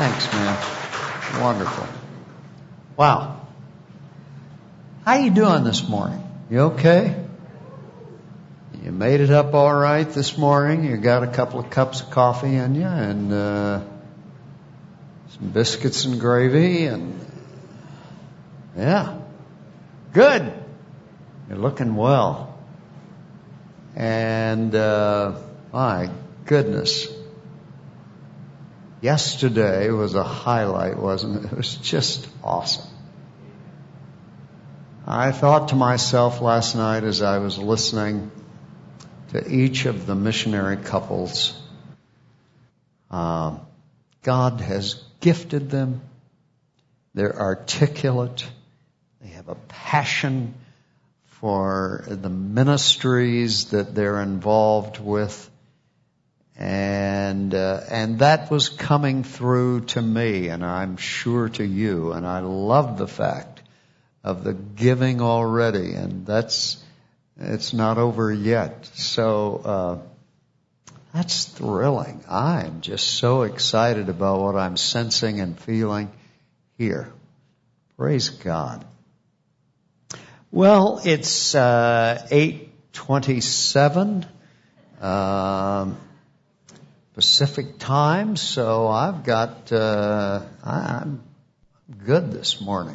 Thanks, man. Wonderful. Wow. How you doing this morning? You okay? You made it up all right this morning. You got a couple of cups of coffee in you and some biscuits and gravy and yeah. Good. You're looking well. And my goodness. Yesterday was a highlight, wasn't it? It was just awesome. I thought to myself last night as I was listening to each of the missionary couples, God has gifted them. They're articulate. They have a passion for the ministries that they're involved with. And that was coming through to me, and I'm sure to you. And I love the fact of the giving already, and it's not over yet. So that's thrilling. I'm just so excited about what I'm sensing and feeling here. Praise God. Well, it's 8:27. Pacific time, so I've got, I'm good this morning.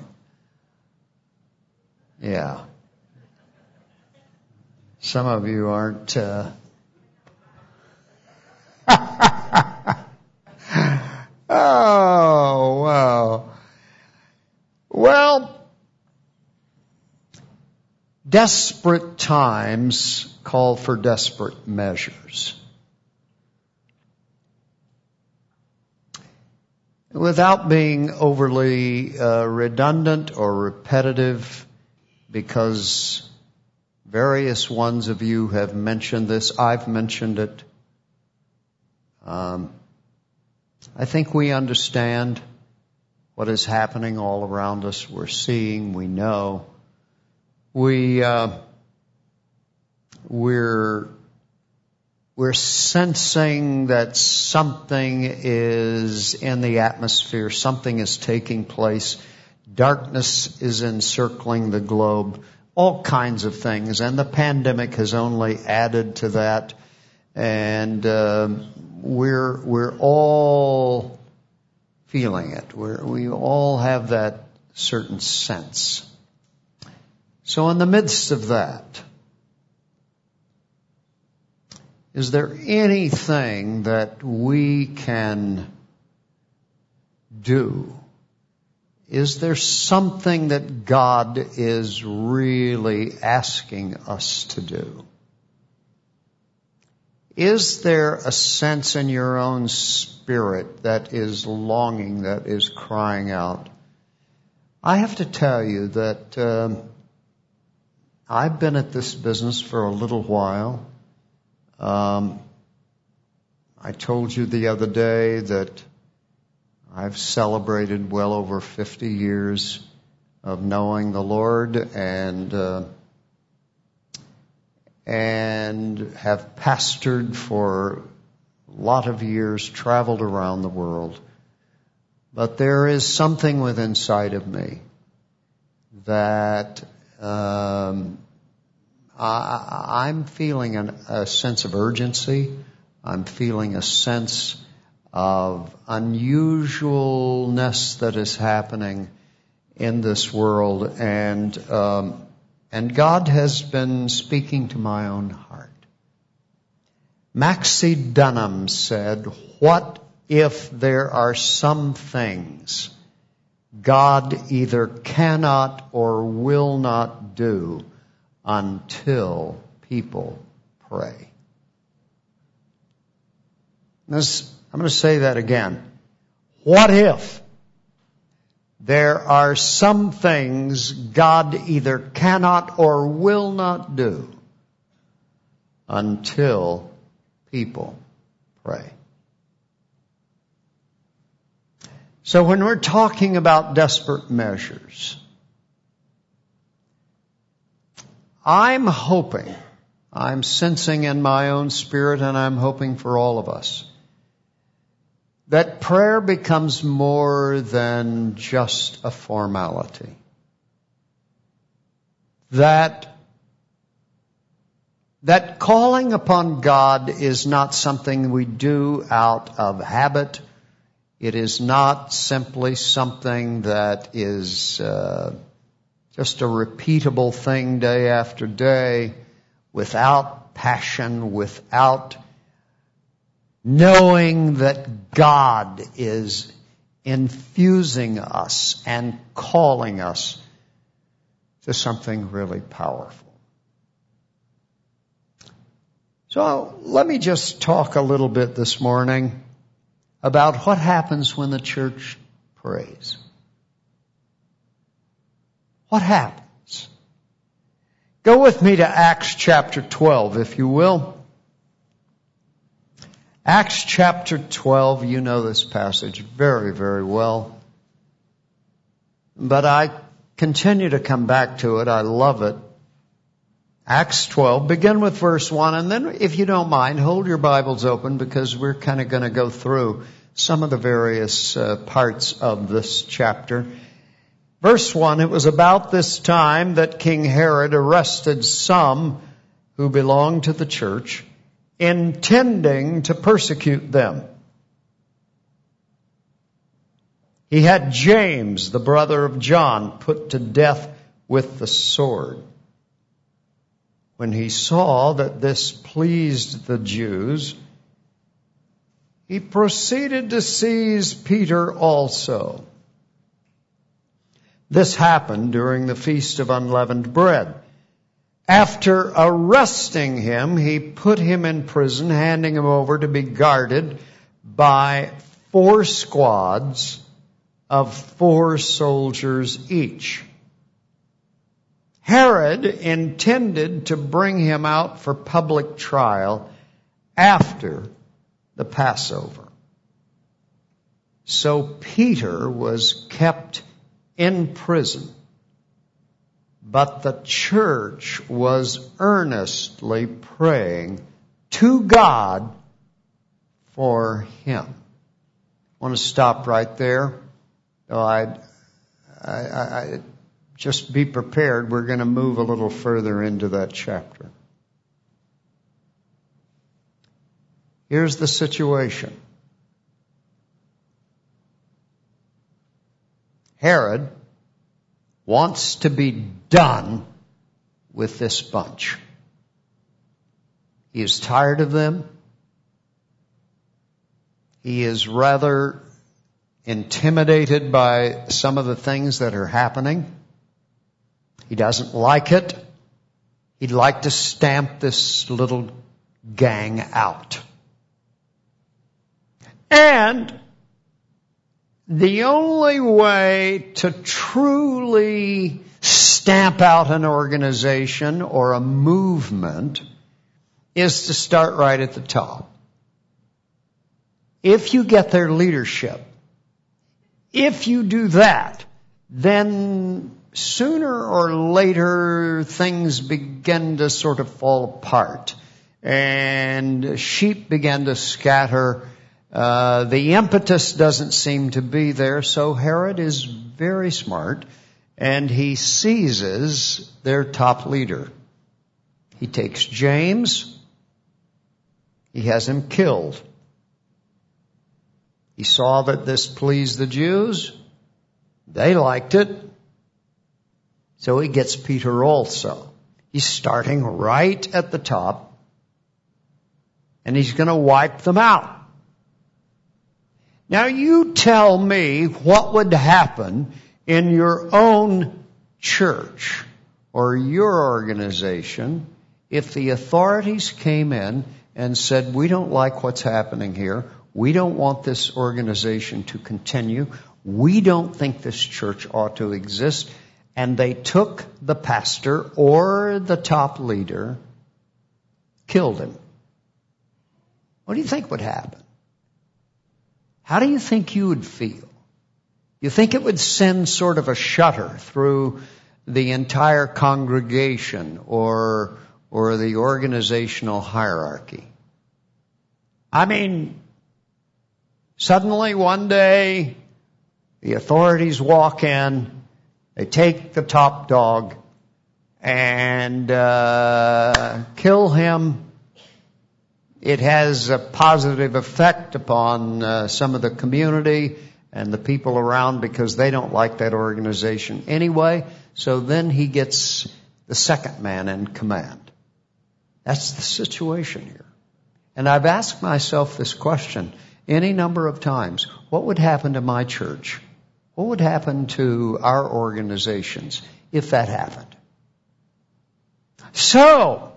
Yeah. Some of you aren't, oh, wow. Well, desperate times call for desperate measures. Without being overly redundant or repetitive, because various ones of you have mentioned this, I've mentioned it. I think we understand what is happening all around us. We're seeing, we know. We're sensing that something is in the atmosphere, something is taking place. Darkness is encircling the globe, all kinds of things. And the pandemic has only added to that. And we're all feeling it. We all have that certain sense. So in the midst of that, is there anything that we can do? Is there something that God is really asking us to do? Is there a sense in your own spirit that is longing, that is crying out? I have to tell you that I've been at this business for a little while. I told you the other day that I've celebrated well over 50 years of knowing the Lord and have pastored for a lot of years, traveled around the world. But there is something within inside of me that I'm feeling a sense of urgency. I'm feeling a sense of unusualness that is happening in this world. And God has been speaking to my own heart. Maxie Dunham said, "What if there are some things God either cannot or will not do until people pray?" I'm going to say that again. What if there are some things God either cannot or will not do until people pray? So when we're talking about desperate measures, I'm hoping, I'm sensing in my own spirit, and I'm hoping for all of us, that prayer becomes more than just a formality. That calling upon God is not something we do out of habit. It is not simply something that is just a repeatable thing day after day, without passion, without knowing that God is infusing us and calling us to something really powerful. So let me just talk a little bit this morning about what happens when the church prays. What happens? Go with me to Acts chapter 12, if you will. Acts chapter 12, you know this passage very, very well. But I continue to come back to it. I love it. Acts 12, begin with verse 1, and then, if you don't mind, hold your Bibles open because we're kind of going to go through some of the various parts of this chapter. Verse 1, it was about this time that King Herod arrested some who belonged to the church, intending to persecute them. He had James, the brother of John, put to death with the sword. When he saw that this pleased the Jews, he proceeded to seize Peter also. This happened during the Feast of Unleavened Bread. After arresting him, he put him in prison, handing him over to be guarded by 4 squads of 4 soldiers each. Herod intended to bring him out for public trial after the Passover. So Peter was kept in prison, but the church was earnestly praying to God for him. I want to stop right there. Just be prepared. We're going to move a little further into that chapter. Here's the situation. Herod wants to be done with this bunch. He is tired of them. He is rather intimidated by some of the things that are happening. He doesn't like it. He'd like to stamp this little gang out. And the only way to truly stamp out an organization or a movement is to start right at the top. If you get their leadership, if you do that, then sooner or later things begin to sort of fall apart and sheep begin to scatter. The impetus doesn't seem to be there, so Herod is very smart and he seizes their top leader. He takes James. He has him killed. He saw that this pleased the Jews. They liked it. So he gets Peter also. He's starting right at the top, and he's going to wipe them out. Now you tell me what would happen in your own church or your organization if the authorities came in and said, we don't like what's happening here. We don't want this organization to continue. We don't think this church ought to exist. And they took the pastor or the top leader, killed him. What do you think would happen? How do you think you would feel? You think it would send sort of a shudder through the entire congregation or the organizational hierarchy? I mean, Suddenly one day, the authorities walk in, they take the top dog and kill him. It has a positive effect upon some of the community and the people around because they don't like that organization anyway. So then he gets the second man in command. That's the situation here. And I've asked myself this question any number of times. What would happen to my church? What would happen to our organizations if that happened? So,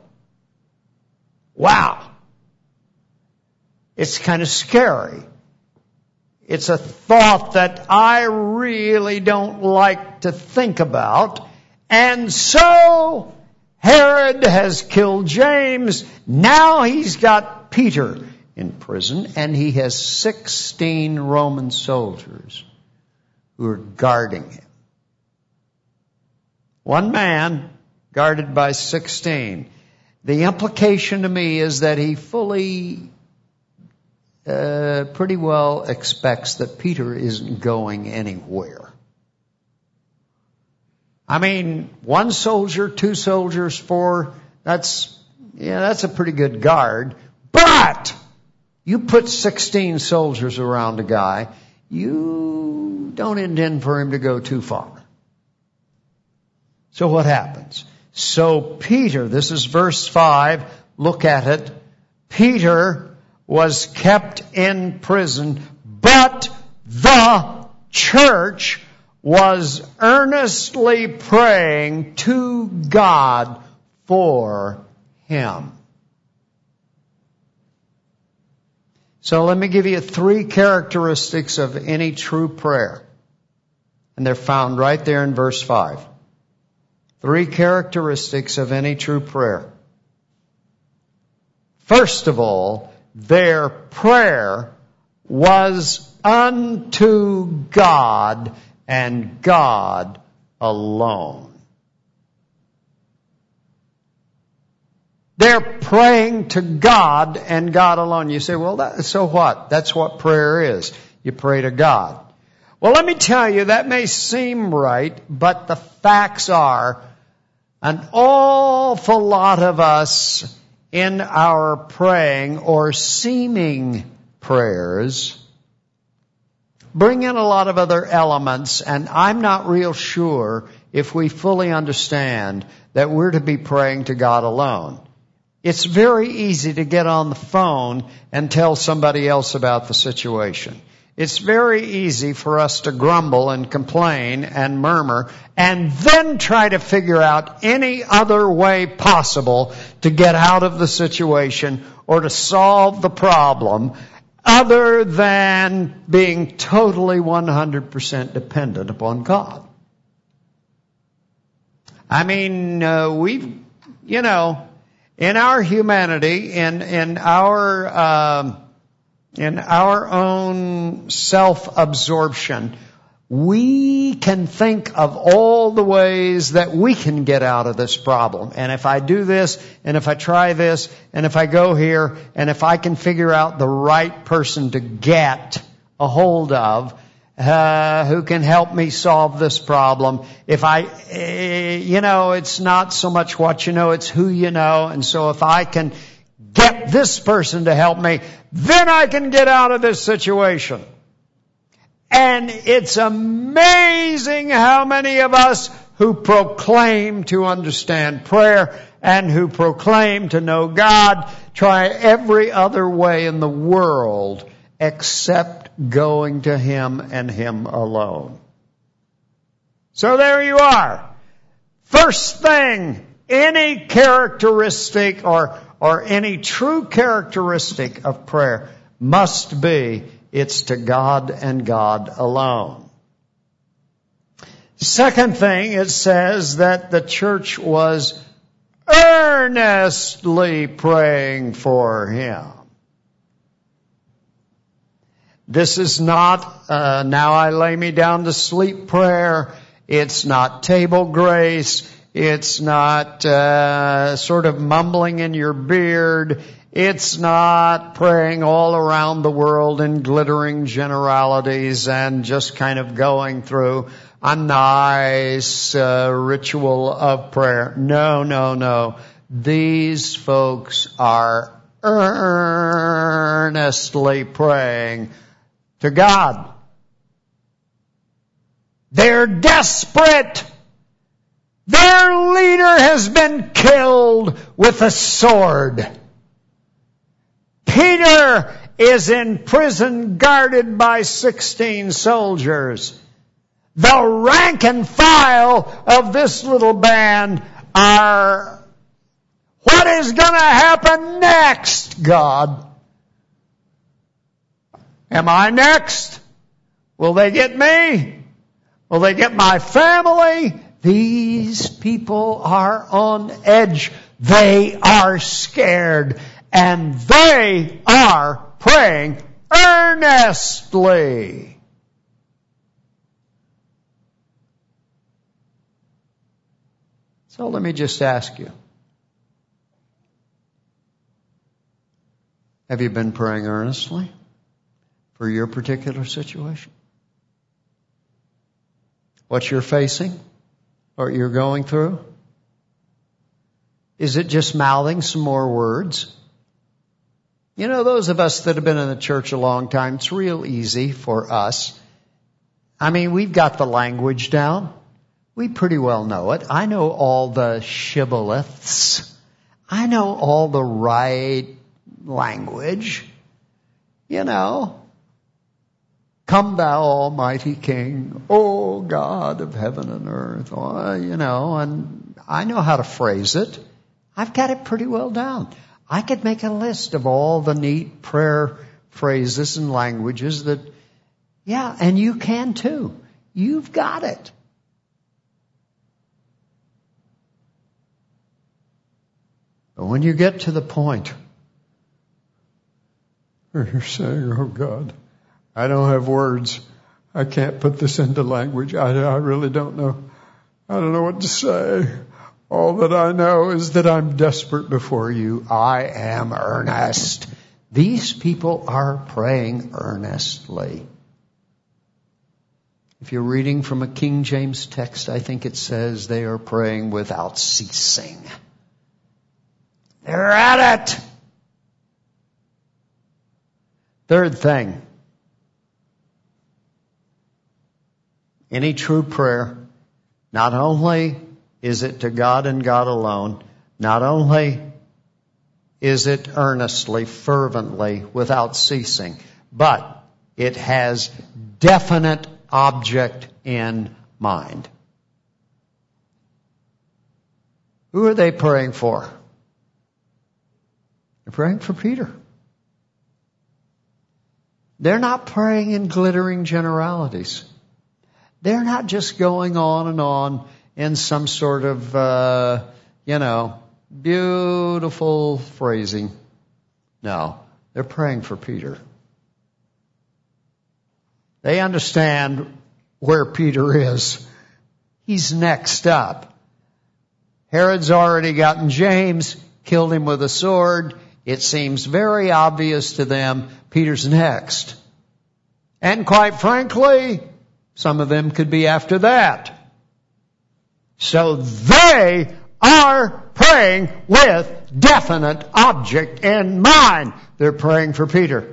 wow. It's kind of scary. It's a thought that I really don't like to think about. And so, Herod has killed James. Now he's got Peter in prison, and he has 16 Roman soldiers who are guarding him. One man guarded by 16. The implication to me is that he fully, pretty well expects that Peter isn't going anywhere. I mean, 1 soldier, 2 soldiers, 4, that's a pretty good guard. But you put 16 soldiers around a guy, you don't intend for him to go too far. So what happens? So Peter, this is verse 5, look at it. Peter was kept in prison, but the church was earnestly praying to God for him. So let me give you 3 characteristics of any true prayer. And they're found right there in verse 5. 3 characteristics of any true prayer. First of all, their prayer was unto God and God alone. They're praying to God and God alone. You say, well, so what? That's what prayer is. You pray to God. Well, let me tell you, that may seem right, but the facts are an awful lot of us in our praying or seeming prayers bring in a lot of other elements, and I'm not real sure if we fully understand that we're to be praying to God alone. It's very easy to get on the phone and tell somebody else about the situation. It's very easy for us to grumble and complain and murmur and then try to figure out any other way possible to get out of the situation or to solve the problem other than being totally 100% dependent upon God. I mean, in our humanity, in our own self-absorption, we can think of all the ways that we can get out of this problem. And if I do this, and if I try this, and if I go here, and if I can figure out the right person to get a hold of, who can help me solve this problem. If it's not so much what you know, it's who you know. And so if I can get this person to help me, then I can get out of this situation. And it's amazing how many of us who proclaim to understand prayer and who proclaim to know God try every other way in the world except going to Him and Him alone. So there you are. First thing, any characteristic or any true characteristic of prayer must be it's to God and God alone. Second thing, it says that the church was earnestly praying for him. This is not, now I lay me down to sleep prayer. It's not table grace. It's not sort of mumbling in your beard. It's not praying all around the world in glittering generalities and just kind of going through a nice ritual of prayer. No. These folks are earnestly praying to God. They're desperate. Their leader has been killed with a sword. Peter is in prison guarded by 16 soldiers. The rank and file of this little band are, what is going to happen next, God? Am I next? Will they get me? Will they get my family? These people are on edge. They are scared. And they are praying earnestly. So let me just ask you. Have you been praying earnestly for your particular situation? What you're facing? What you're going through? Is it just mouthing some more words? You know, those of us that have been in the church a long time, it's real easy for us. I mean, we've got the language down. We pretty well know it. I know all the shibboleths. I know all the right language. You know, come thou almighty King, O God of heaven and earth. You know, and I know how to phrase it. I've got it pretty well down. I could make a list of all the neat prayer phrases and languages that, yeah, and you can too. You've got it. But when you get to the point where you're saying, oh God, I don't have words. I can't put this into language. I really don't know. I don't know what to say. All that I know is that I'm desperate before you. I am earnest. These people are praying earnestly. If you're reading from a King James text, I think it says they are praying without ceasing. They're at it. Third thing. Any true prayer, not only is it to God and God alone, not only is it earnestly, fervently, without ceasing, but it has definite object in mind. Who are they praying for? They're praying for Peter. They're not praying in glittering generalities. They're not just going on and on in some sort of, beautiful phrasing. No, they're praying for Peter. They understand where Peter is. He's next up. Herod's already gotten James, killed him with a sword. It seems very obvious to them Peter's next. And quite frankly, some of them could be after that. So they are praying with definite object in mind. They're praying for Peter.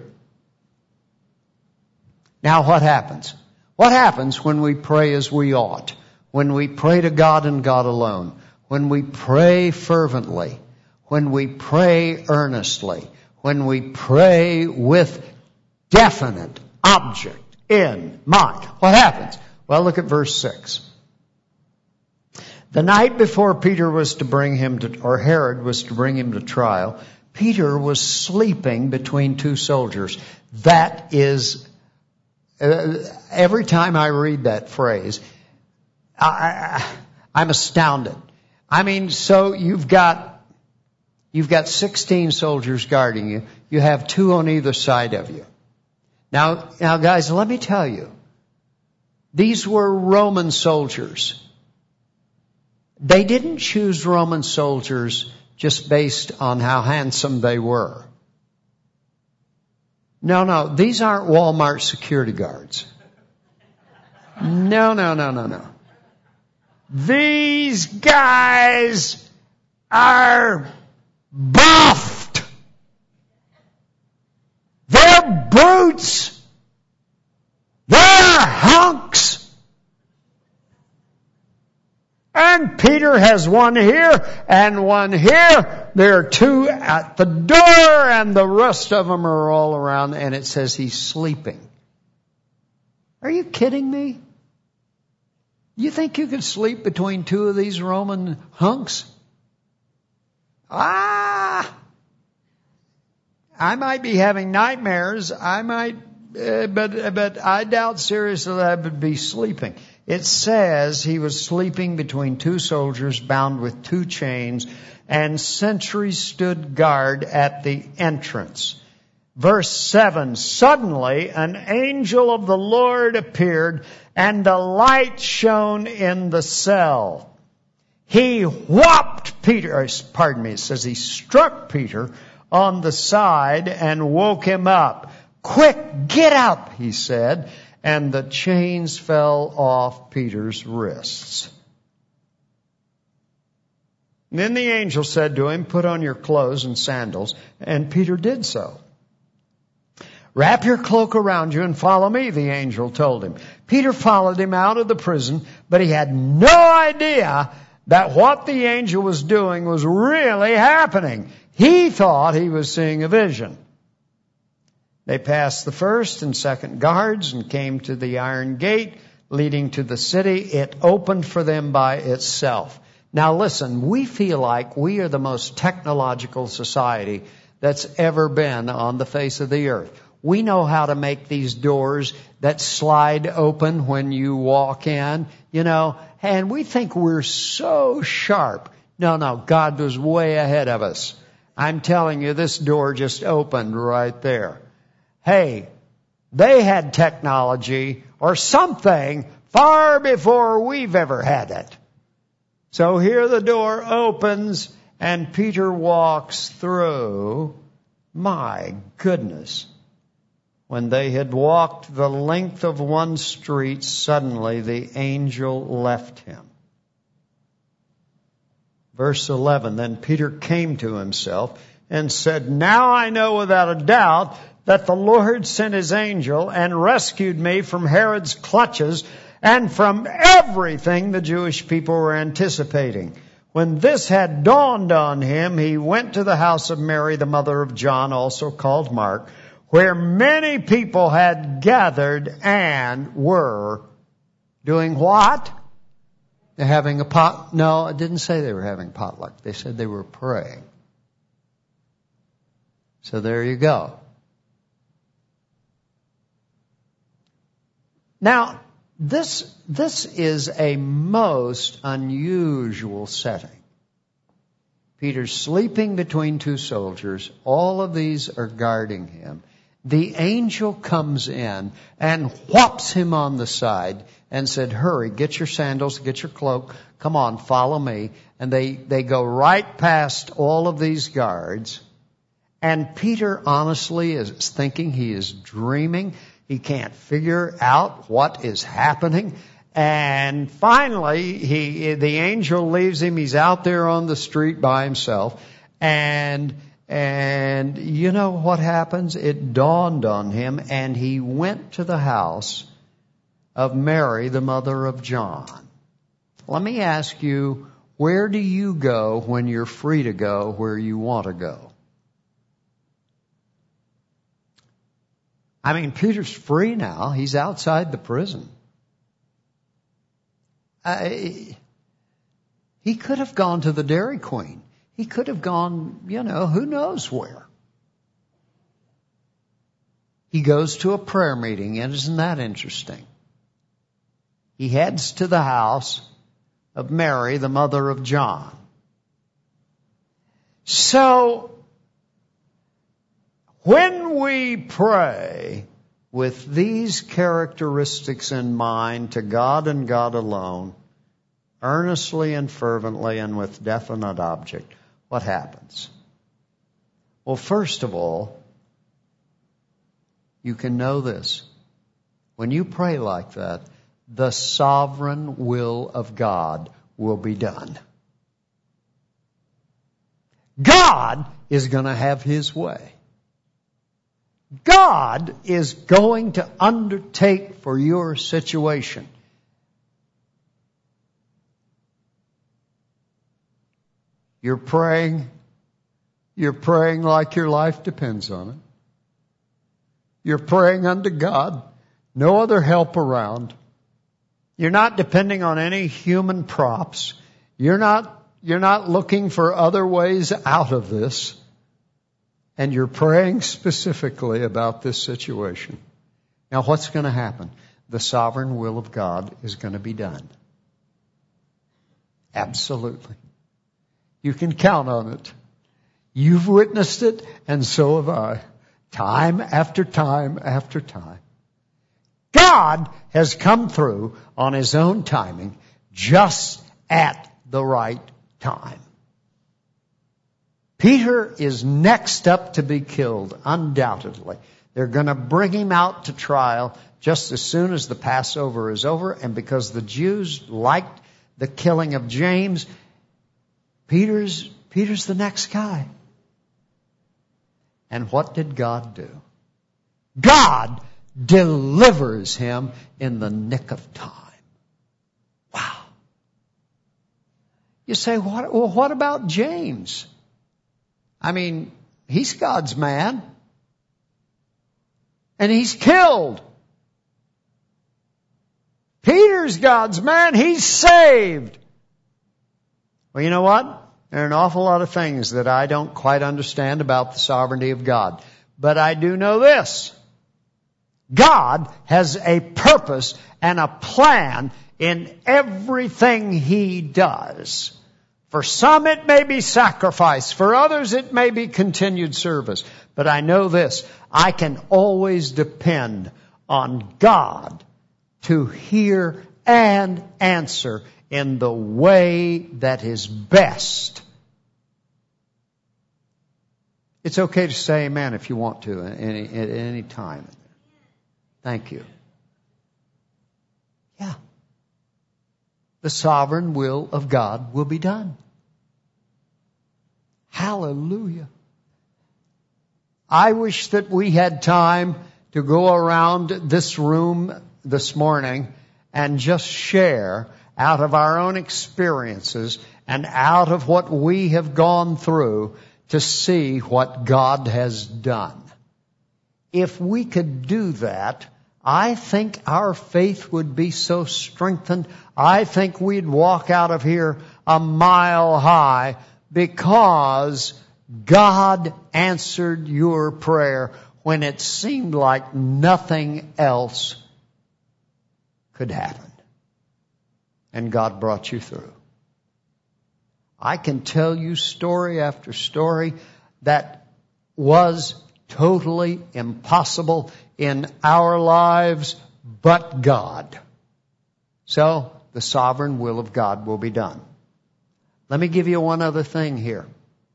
Now what happens? What happens when we pray as we ought? When we pray to God and God alone? When we pray fervently? When we pray earnestly? When we pray with definite object in mind? What happens? Well, look at verse 6. The night before Peter was to bring him to, or Herod was to bring him to trial, Peter was sleeping between two soldiers. That is, every time I read that phrase, I'm astounded. I mean, so you've got 16 soldiers guarding you. You have 2 on either side of you. Now guys, let me tell you, these were Roman soldiers. They didn't choose Roman soldiers just based on how handsome they were. No, these aren't Walmart security guards. No. These guys are buffed. They're brutes. They're hunks. And Peter has one here and one here. There are two at the door and the rest of them are all around, and it says he's sleeping. Are you kidding me? You think you could sleep between two of these Roman hunks? I might be having nightmares. But I doubt seriously that I would be sleeping. It says he was sleeping between two soldiers bound with two chains, and sentries stood guard at the entrance. Verse 7, suddenly an angel of the Lord appeared, and a light shone in the cell. He whopped Peter, it says he struck Peter on the side and woke him up. Quick, get up, he said, and the chains fell off Peter's wrists. And then the angel said to him, put on your clothes and sandals, and Peter did so. Wrap your cloak around you and follow me, the angel told him. Peter followed him out of the prison, but he had no idea that what the angel was doing was really happening. He thought he was seeing a vision. They passed the first and second guards and came to the iron gate leading to the city. It opened for them by itself. Now listen, we feel like we are the most technological society that's ever been on the face of the earth. We know how to make these doors that slide open when you walk in, and we think we're so sharp. No, God was way ahead of us. I'm telling you, this door just opened right there. Hey, they had technology or something far before we've ever had it. So here the door opens and Peter walks through. My goodness. When they had walked the length of one street, suddenly the angel left him. Verse 11, then Peter came to himself and said, now I know without a doubt that the Lord sent his angel and rescued me from Herod's clutches and from everything the Jewish people were anticipating. When this had dawned on him, he went to the house of Mary, the mother of John, also called Mark, where many people had gathered and were doing what? They're having a pot. No, it didn't say they were having potluck. They said they were praying. So there you go. Now, this is a most unusual setting. Peter's sleeping between two soldiers. All of these are guarding him. The angel comes in and whops him on the side and said, hurry, get your sandals, get your cloak. Come on, follow me. And they go right past all of these guards. And Peter honestly is thinking he is dreaming. He can't figure out what is happening. And finally, the angel leaves him. He's out there on the street by himself. And you know what happens? It dawned on him, and he went to the house of Mary, the mother of John. Let me ask you, where do you go when you're free to go where you want to go? I mean, Peter's free now. He's outside the prison. He could have gone to the Dairy Queen. He could have gone, who knows where. He goes to a prayer meeting, and isn't that interesting? He heads to the house of Mary, the mother of John. So, when we pray with these characteristics in mind to God and God alone, earnestly and fervently and with definite object, what happens? Well, first of all, you can know this. When you pray like that, the sovereign will of God will be done. God is going to have His way. God is going to undertake for your situation. You're praying like your life depends on it. You're praying unto God. No other help around. You're not depending on any human props. You're not looking for other ways out of this. And you're praying specifically about this situation. Now, what's going to happen? The sovereign will of God is going to be done. Absolutely. You can count on it. You've witnessed it, and so have I. Time after time after time. God has come through on His own timing, just at the right time. Peter is next up to be killed, undoubtedly. They're going to bring him out to trial just as soon as the Passover is over, and because the Jews liked the killing of James, Peter's the next guy. And what did God do? God delivers him in the nick of time. Wow. You say, what about James? I mean, he's God's man. And he's killed. Peter's God's man. He's saved. Well, you know what? There are an awful lot of things that I don't quite understand about the sovereignty of God. But I do know this. God has a purpose and a plan in everything He does. For some it may be sacrifice. For others it may be continued service. But I know this. I can always depend on God to hear and answer in the way that is best. It's okay to say amen if you want to at any time. Thank you. Yeah. The sovereign will of God will be done. Hallelujah. I wish that we had time to go around this room this morning and just share out of our own experiences and out of what we have gone through to see what God has done. If we could do that, I think our faith would be so strengthened. I think we'd walk out of here a mile high because God answered your prayer when it seemed like nothing else could happen. And God brought you through. I can tell you story after story that was totally impossible in our lives but God. So, the sovereign will of God will be done. Let me give you one other thing here.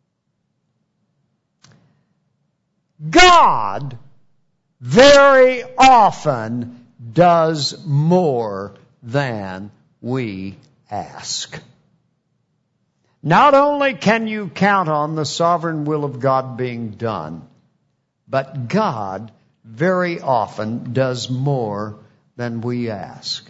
God very often does more than we ask. Not only can you count on the sovereign will of God being done, but God very often does more than we ask.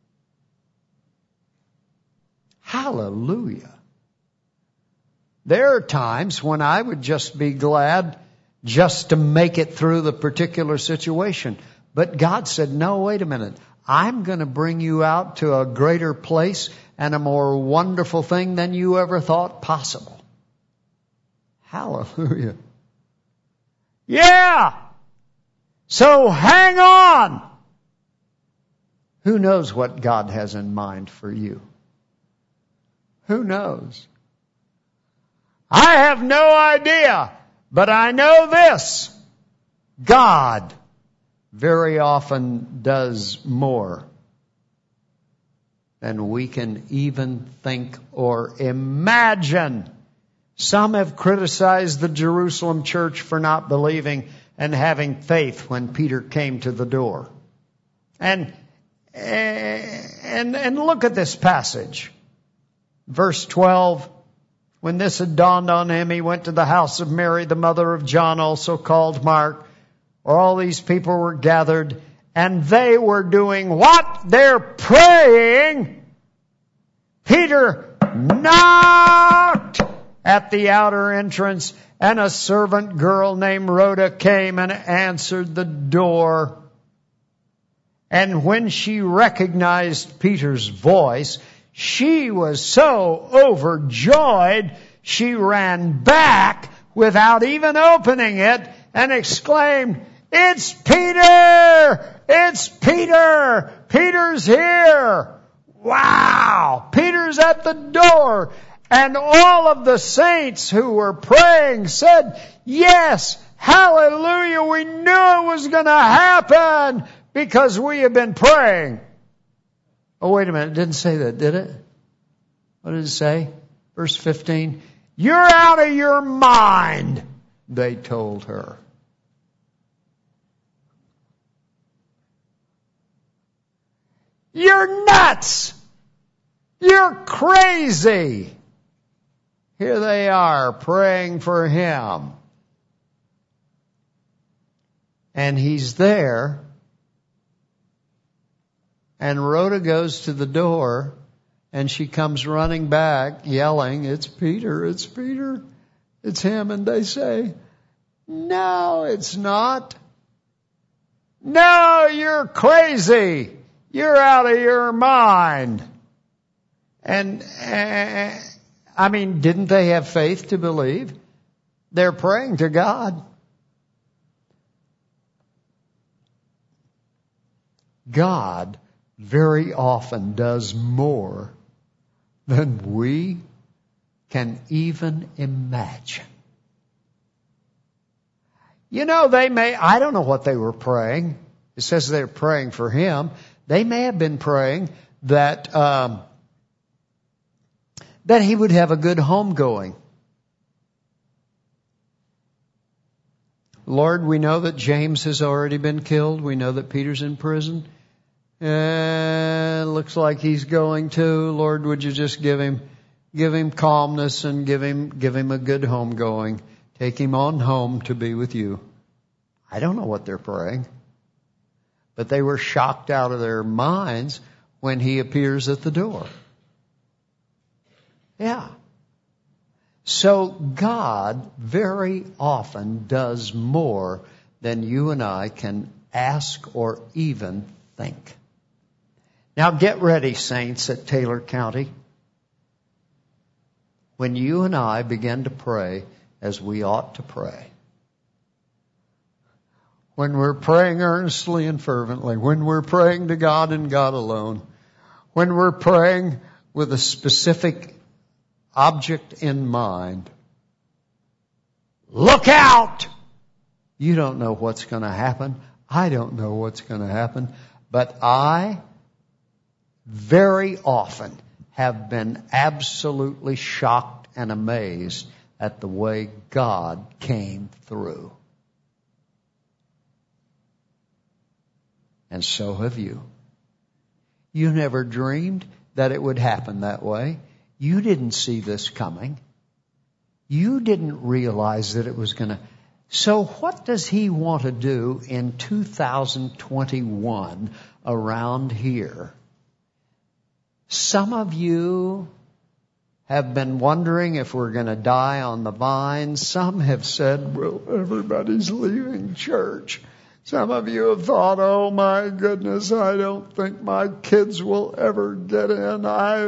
Hallelujah. There are times when I would just be glad just to make it through the particular situation. But God said, no, wait a minute. I'm going to bring you out to a greater place and a more wonderful thing than you ever thought possible. Hallelujah. Yeah! So hang on! Who knows what God has in mind for you? Who knows? I have no idea, but I know this. God very often does more than we can even think or imagine. Some have criticized the Jerusalem church for not believing and having faith when Peter came to the door. And look at this passage. Verse 12, when this had dawned on him, he went to the house of Mary, the mother of John, also called Mark, where all these people were gathered, and they were doing what? They're praying. Peter knocked at the outer entrance, and a servant girl named Rhoda came and answered the door. And when she recognized Peter's voice, she was so overjoyed, she ran back without even opening it and exclaimed, "It's Peter! It's Peter! Peter's here!" Wow! Peter's at the door. And all of the saints who were praying said, "Yes, hallelujah, we knew it was going to happen because we have been praying." Oh, wait a minute. It didn't say that, did it? What did it say? Verse 15. "You're out of your mind," they told her. "You're nuts. You're crazy." Here they are praying for him. And he's there. And Rhoda goes to the door, and she comes running back, yelling, "It's Peter, it's Peter, it's him." And they say, "No, it's not. No, you're crazy. You're out of your mind." And, I mean, didn't they have faith to believe? They're praying to God. God very often does more than we can even imagine. You know, I don't know what they were praying. It says they're praying for him. They may have been praying that he would have a good homegoing. Lord, we know that James has already been killed. We know that Peter's in prison. Looks like he's going to. Lord, would you just give him calmness and give him a good homegoing. Take him on home to be with you. I don't know what they're praying. But they were shocked out of their minds when he appears at the door. Yeah. So God very often does more than you and I can ask or even think. Now get ready, saints at Taylor County. When you and I begin to pray as we ought to pray, when we're praying earnestly and fervently, when we're praying to God and God alone, when we're praying with a specific object in mind, look out! You don't know what's going to happen. I don't know what's going to happen. But I very often have been absolutely shocked and amazed at the way God came through. And so have you. You never dreamed that it would happen that way. You didn't see this coming. You didn't realize that it was going to. So what does he want to do in 2021 around here? Some of you have been wondering if we're going to die on the vine. Some have said, well, everybody's leaving church. Some of you have thought, oh my goodness, I don't think my kids will ever get in.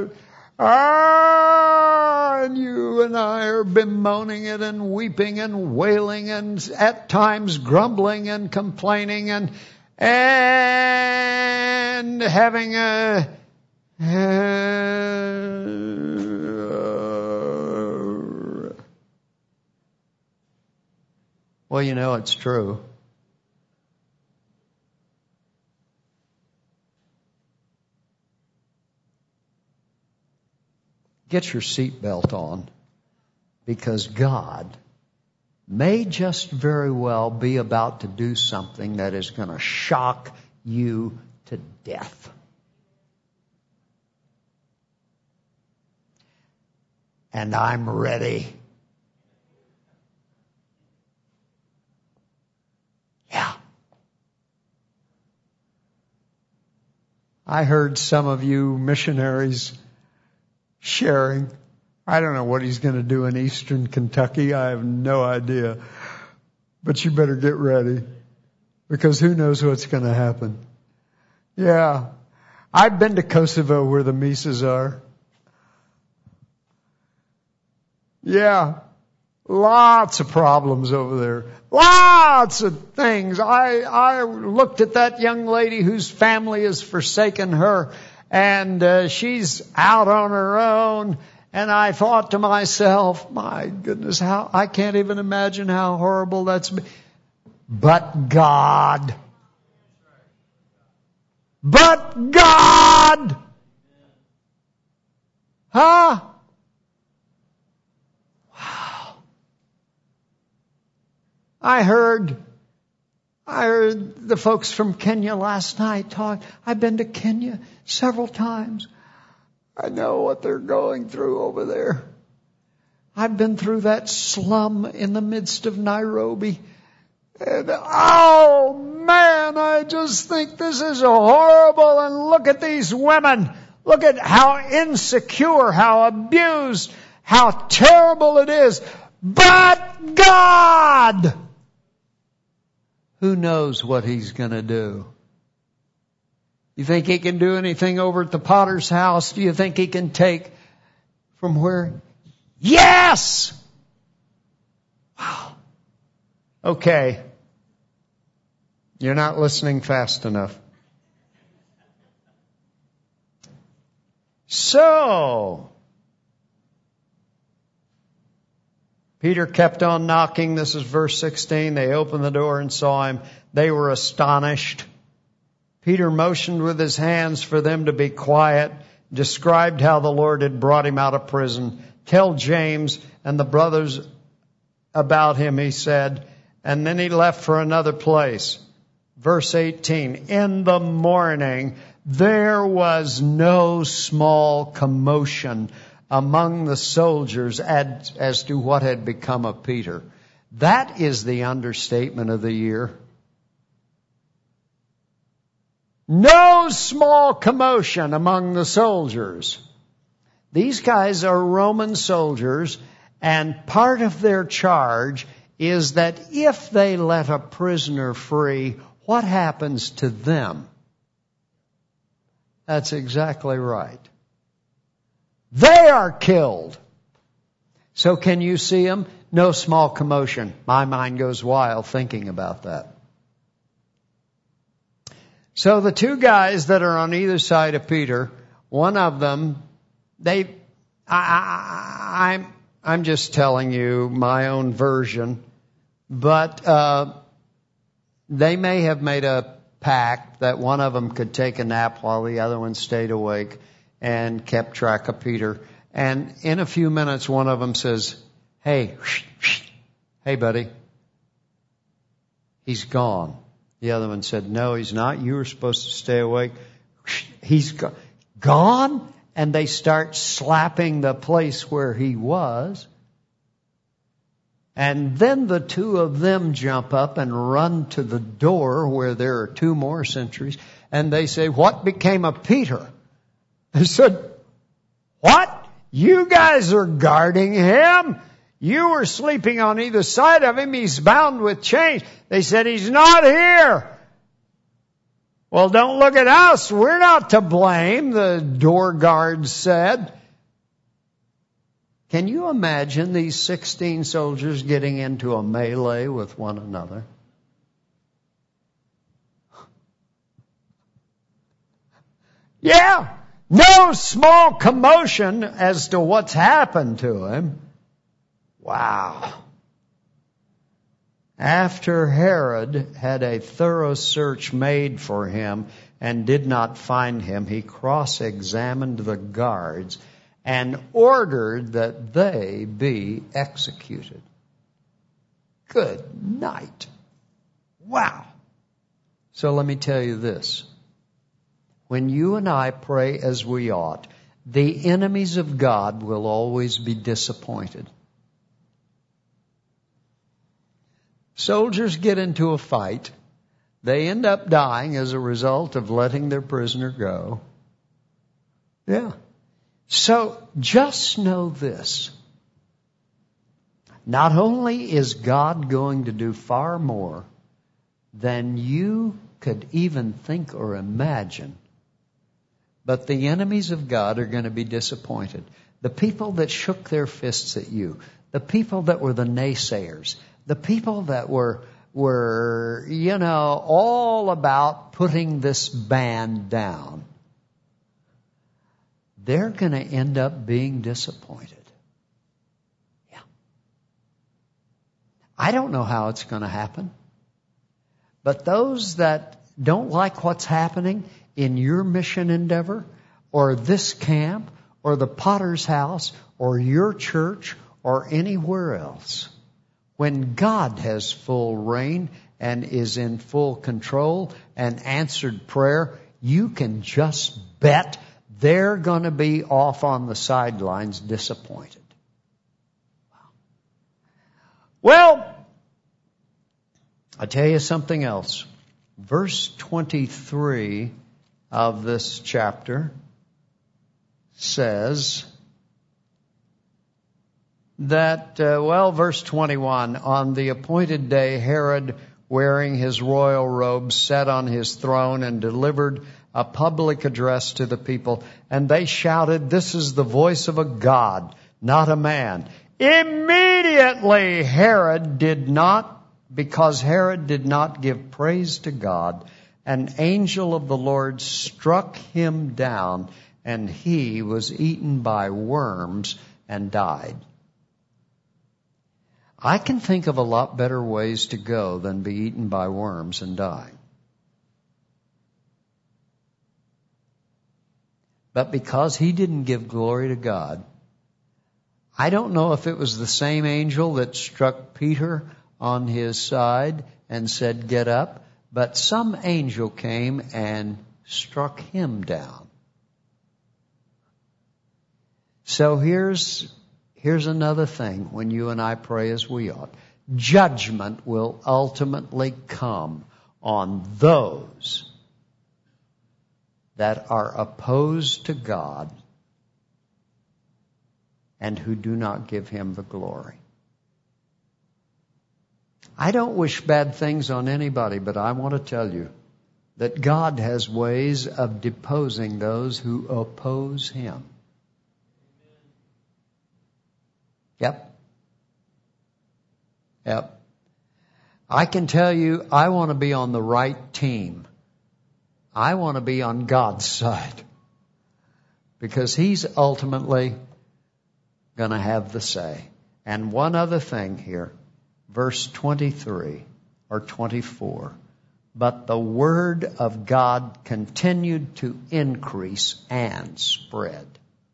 And you and I are bemoaning it and weeping and wailing and at times grumbling and complaining and having a well, you know, it's true. Get your seatbelt on. because God may just very well be about to do something that is going to shock you to death. And I'm ready. Yeah. I heard some of you missionaries sharing. I don't know what he's going to do in eastern Kentucky. I have no idea. But you better get ready, because who knows what's going to happen. Yeah. I've been to Kosovo, where the Mises are. Yeah. Lots of problems over there. Lots of things. I looked at that young lady whose family has forsaken her, and she's out on her own. And I thought to myself, my goodness, I can't even imagine how horrible that's been. But God. But God. Huh? Wow. I heard the folks from Kenya last night talk. I've been to Kenya several times. I know what they're going through over there. I've been through that slum in the midst of Nairobi. And oh man, I just think this is horrible. And look at these women. Look at how insecure, how abused, how terrible it is. But God, who knows what He's going to do? You think He can do anything over at the potter's house? Do you think He can take from where? Yes! Wow. Okay. You're not listening fast enough. So, Peter kept on knocking. This is verse 16. They opened the door and saw him. They were astonished. Peter motioned with his hands for them to be quiet, described how the Lord had brought him out of prison. Tell James and the brothers about him, he said. And then he left for another place. Verse 18, in the morning there was no small commotion among the soldiers as to what had become of Peter. That is the understatement of the year. No small commotion among the soldiers. These guys are Roman soldiers, and part of their charge is that if they let a prisoner free, what happens to them? That's exactly right. They are killed. So can you see them? No small commotion. My mind goes wild thinking about that. So the two guys that are on either side of Peter, one of them, I'm just telling you my own version, but they may have made a pact that one of them could take a nap while the other one stayed awake and kept track of Peter. And in a few minutes, one of them says, hey buddy, he's gone. The other one said, no, he's not. You were supposed to stay awake. He's gone? And they start slapping the place where he was. And then the two of them jump up and run to the door where there are two more sentries. And they say, what became of Peter? They said, what? You guys are guarding him? You were sleeping on either side of him. He's bound with chains. They said, he's not here. Well, don't look at us. We're not to blame, the door guards said. Can you imagine these 16 soldiers getting into a melee with one another? Yeah, no small commotion as to what's happened to him. Wow. After Herod had a thorough search made for him and did not find him, he cross-examined the guards and ordered that they be executed. Good night. Wow. So let me tell you this. When you and I pray as we ought, the enemies of God will always be disappointed. Soldiers get into a fight. They end up dying as a result of letting their prisoner go. Yeah. So just know this. Not only is God going to do far more than you could even think or imagine, but the enemies of God are going to be disappointed. The people that shook their fists at you, the people that were the naysayers, the people that were all about putting this band down, they're going to end up being disappointed. Yeah. I don't know how it's going to happen. But those that don't like what's happening in your mission endeavor, or this camp, or the Potter's house, or your church, or anywhere else, when God has full reign and is in full control and answered prayer, you can just bet they're going to be off on the sidelines disappointed. Well, I tell you something else. Verse 23 of this chapter says that, verse 21, on the appointed day, Herod, wearing his royal robes, sat on his throne and delivered a public address to the people. And they shouted, "This is the voice of a God, not a man." Immediately because Herod did not give praise to God, an angel of the Lord struck him down, and he was eaten by worms and died. I can think of a lot better ways to go than be eaten by worms and die. But because he didn't give glory to God, I don't know if it was the same angel that struck Peter on his side and said, "Get up," but some angel came and struck him down. So here's another thing when you and I pray as we ought. Judgment will ultimately come on those that are opposed to God and who do not give Him the glory. I don't wish bad things on anybody, but I want to tell you that God has ways of deposing those who oppose Him. Yep. I can tell you, I want to be on the right team. I want to be on God's side, because He's ultimately going to have the say. And one other thing here, verse 23 or 24. But the word of God continued to increase and spread.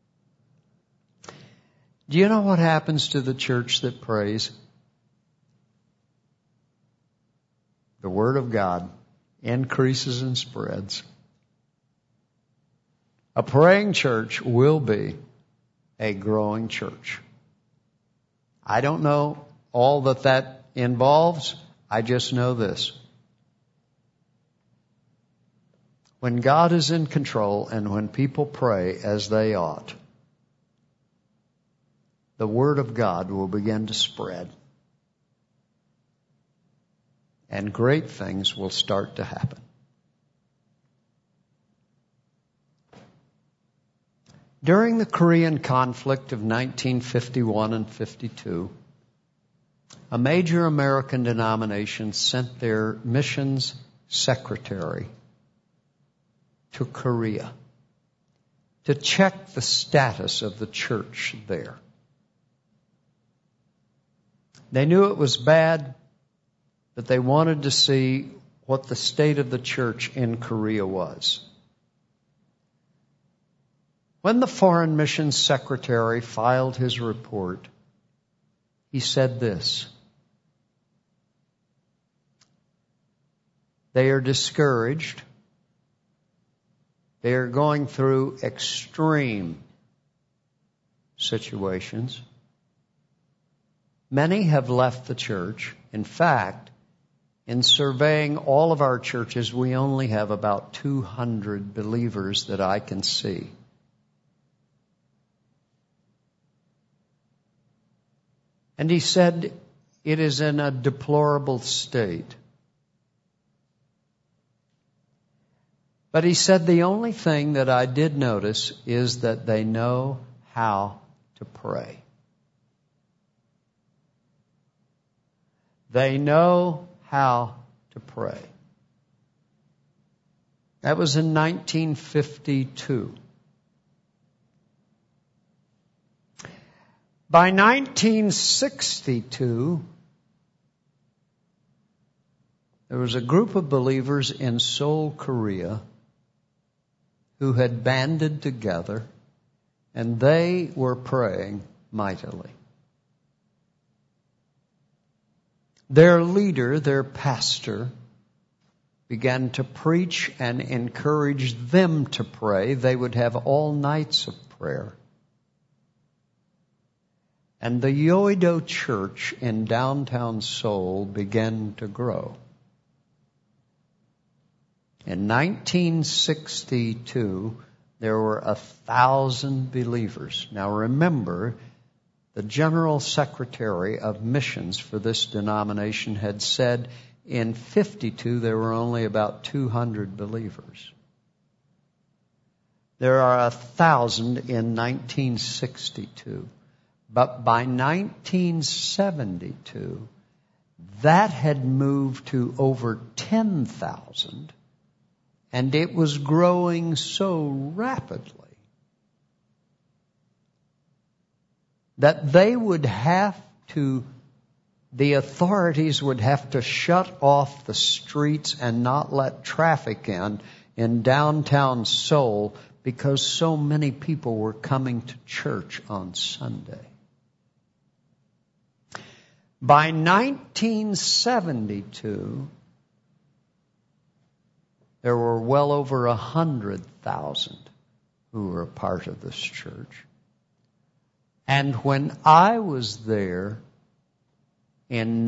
Do you know what happens to the church that prays? The word of God increases and spreads. A praying church will be a growing church. I don't know all that involves. I just know this. When God is in control and when people pray as they ought, the Word of God will begin to spread. And great things will start to happen. During the Korean conflict of 1951 and 52, a major American denomination sent their missions secretary to Korea to check the status of the church there. They knew it was bad, but they wanted to see what the state of the church in Korea was. When the Foreign Missions Secretary filed his report, he said this: they are discouraged. They are going through extreme situations. Many have left the church. In fact, in surveying all of our churches, we only have about 200 believers that I can see. And he said it is in a deplorable state. But he said the only thing that I did notice is that they know how to pray. They know how to pray. That was in 1952. By 1962, there was a group of believers in Seoul, Korea, who had banded together, and they were praying mightily. Their leader, their pastor, began to preach and encourage them to pray. They would have all nights of prayer. And the Yoido Church in downtown Seoul began to grow. In 1962, there were 1,000 believers. Now remember, the General Secretary of Missions for this denomination had said in 52 there were only about 200 believers. There are 1,000 in 1962. But by 1972, that had moved to over 10,000, and it was growing so rapidly that the authorities would have to shut off the streets and not let traffic in downtown Seoul because so many people were coming to church on Sunday. By 1972, there were well over 100,000 who were a part of this church. And when I was there in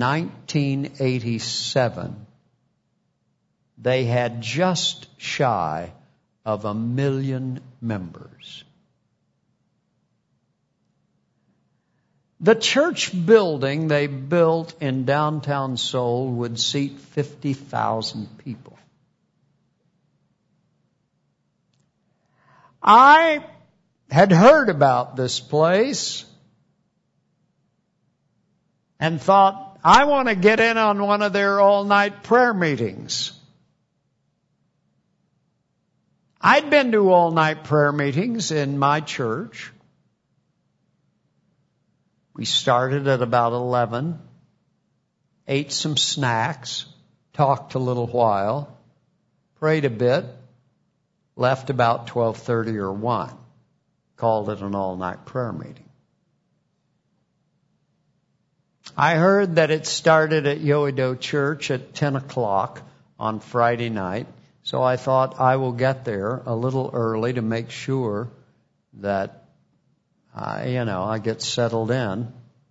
1987, they had just shy of 1 million members. The church building they built in downtown Seoul would seat 50,000 people. I had heard about this place and thought, I want to get in on one of their all-night prayer meetings. I'd been to all-night prayer meetings in my church. We started at about 11, ate some snacks, talked a little while, prayed a bit, left about 12:30 or 1. Called it an all-night prayer meeting. I heard that it started at Yoido Church at 10 o'clock on Friday night, so I thought I will get there a little early to make sure that I get settled in.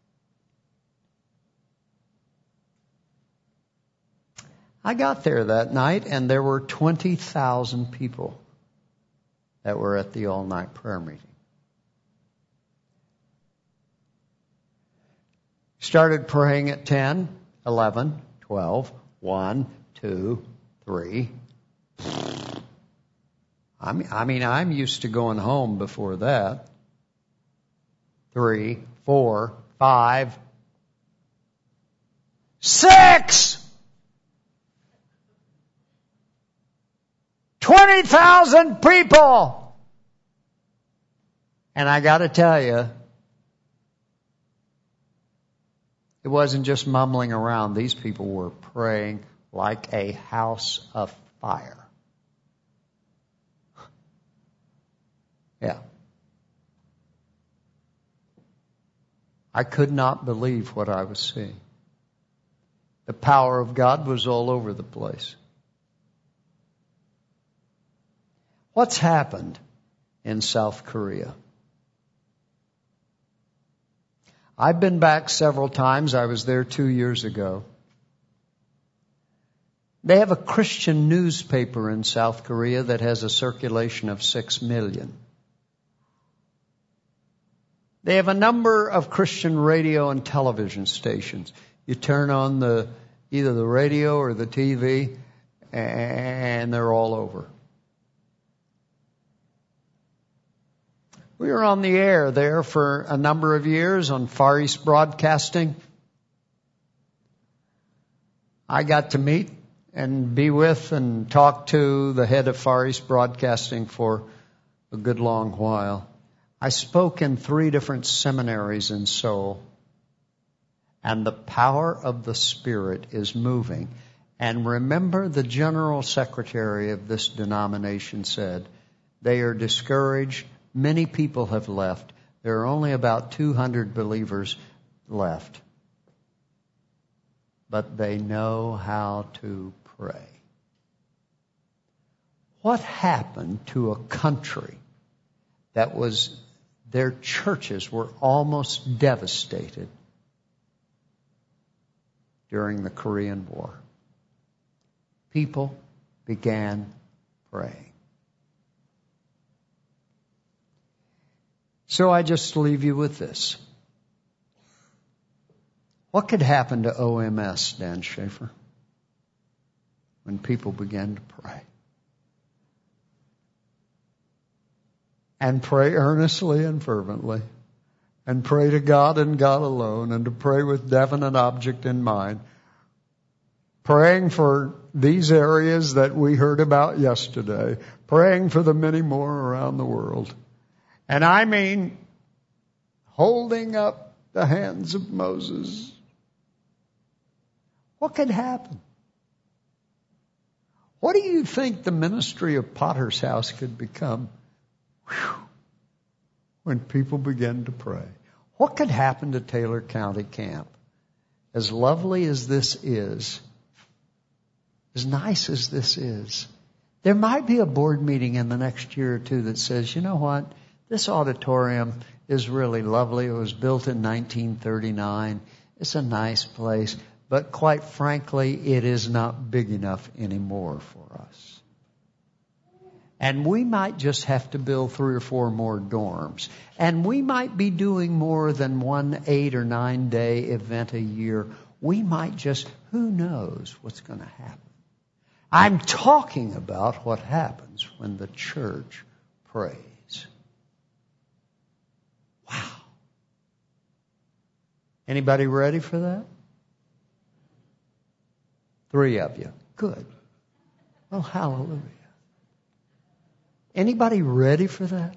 I got there that night, and there were 20,000 people that were at the all-night prayer meeting. Started praying at 10, 11, 12, 1, 2, 3. I'm used to going home before that. 3, 4, 5, 6! 20,000 people! And I got to tell you, it wasn't just mumbling around. These people were praying like a house of fire. Yeah. I could not believe what I was seeing. The power of God was all over the place. What's happened in South Korea? I've been back several times. I was there 2 years ago. They have a Christian newspaper in South Korea that has a circulation of 6 million. They have a number of Christian radio and television stations. You turn on either the radio or the TV, and they're all over. We were on the air there for a number of years on Far East Broadcasting. I got to meet and be with and talk to the head of Far East Broadcasting for a good long while. I spoke in 3 different seminaries in Seoul. And the power of the Spirit is moving. And remember, the General Secretary of this denomination said, they are discouraged. Many people have left. There are only about 200 believers left. But they know how to pray. What happened to a country that was, their churches were almost devastated during the Korean War? People began praying. So I just leave you with this. What could happen to OMS, Dan Schaefer, when people began to pray? And pray earnestly and fervently. And pray to God and God alone, and to pray with definite object in mind. Praying for these areas that we heard about yesterday. Praying for the many more around the world. And I mean, holding up the hands of Moses. What could happen? What do you think the ministry of Potter's House could become? When people begin to pray. What could happen to Taylor County Camp? As lovely as this is, as nice as this is, there might be a board meeting in the next year or two that says, you know what? This auditorium is really lovely. It was built in 1939. It's a nice place. But quite frankly, it is not big enough anymore for us. And we might just have to build 3 or 4 more dorms. And we might be doing more than 1 8 or 9 day event a year. We might just, who knows what's going to happen. I'm talking about what happens when the church prays. Wow. Anybody ready for that? 3 of you. Good. Well, hallelujah. Anybody ready for that?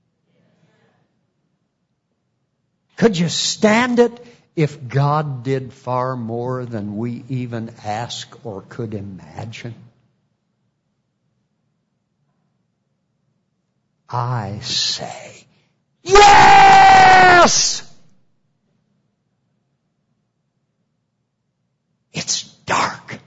Could you stand it if God did far more than we even ask or could imagine? I say, yes! It's dark.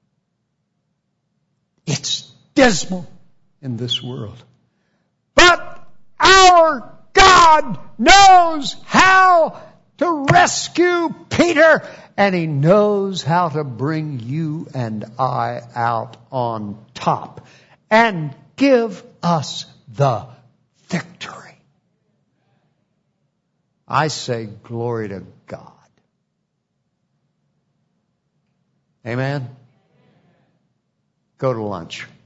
It's dismal in this world. But our God knows how to rescue Peter, and He knows how to bring you and I out on top and give us the victory. I say glory to God. Amen? Go to lunch.